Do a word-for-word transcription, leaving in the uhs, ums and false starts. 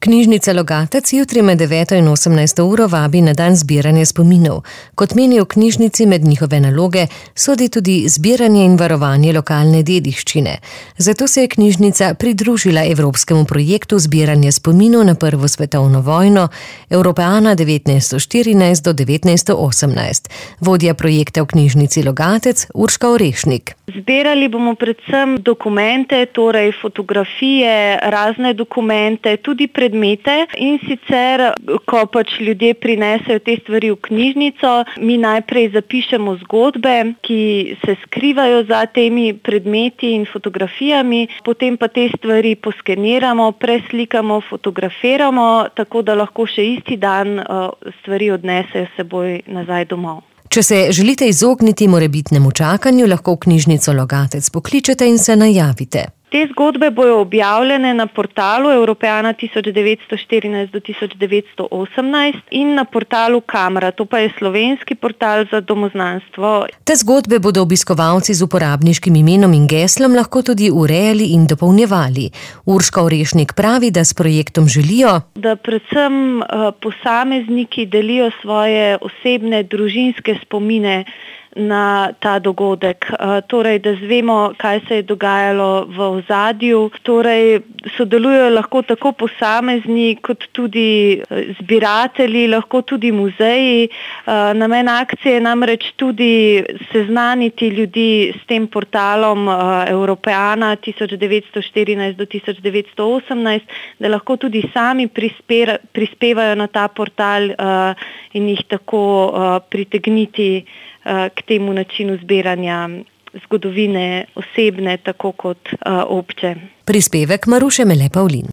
Knjižnica Logatec jutri med deveto in osemnajsto uro vabi na dan zbiranja spominov. Kot menijo v knjižnici, med njihove naloge sodi tudi zbiranje in varovanje lokalne dediščine. Zato se je knjižnica pridružila evropskemu projektu zbiranja spominov na prvo svetovno vojno Europeana devetnajststo štirinajst do devetnajststo osemnajst. Vodja projekta v knjižnici Logatec Urška Orešnik. Zbirali bomo predvsem dokumente, torej fotografije, razne dokumente, tudi predmete, in sicer, ko pač ljudje prinesejo te stvari v knjižnico, mi najprej zapišemo zgodbe, ki se skrivajo za temi predmeti in fotografijami, potem pa te stvari poskeniramo, preslikamo, fotografiramo, tako da lahko še isti dan stvari odnesejo s seboj nazaj domov. Če se želite izogniti morebitnemu čakanju, lahko v knjižnico Logatec pokličete in se najavite. Te zgodbe bojo objavljene na portalu Europeana tisoč devetsto štirinajst do tisoč devetsto osemnajst in na portalu Kamera, to pa je slovenski portal za domoznanstvo. Te zgodbe bodo obiskovalci z uporabniškim imenom in geslom lahko tudi urejali in dopolnjevali. Urška Orešnik pravi, da s projektom želijo, da predvsem posamezniki delijo svoje osebne, družinske spomine na ta dogodek. Torej, da zvemo, kaj se je dogajalo v ozadju. Torej, sodelujejo lahko tako posamezni, kot tudi zbiratelji, lahko tudi muzeji. Namen akcije je namreč tudi seznaniti ljudi s tem portalom Europeana tisoč devetsto štirinajst do tisoč devetsto osemnajst, da lahko tudi sami prispevajo na ta portal in jih tako pritegniti k temu načinu zbiranja zgodovine osebne, tako kot obče. Prispevek Maruše Mele Pavlin.